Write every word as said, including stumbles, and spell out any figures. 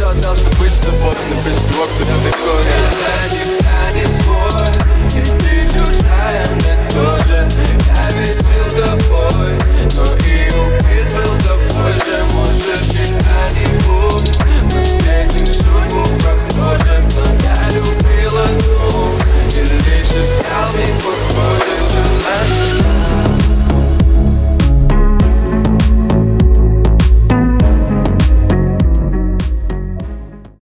отдал, чтобы быть с тобой, но без всего кто ты такой.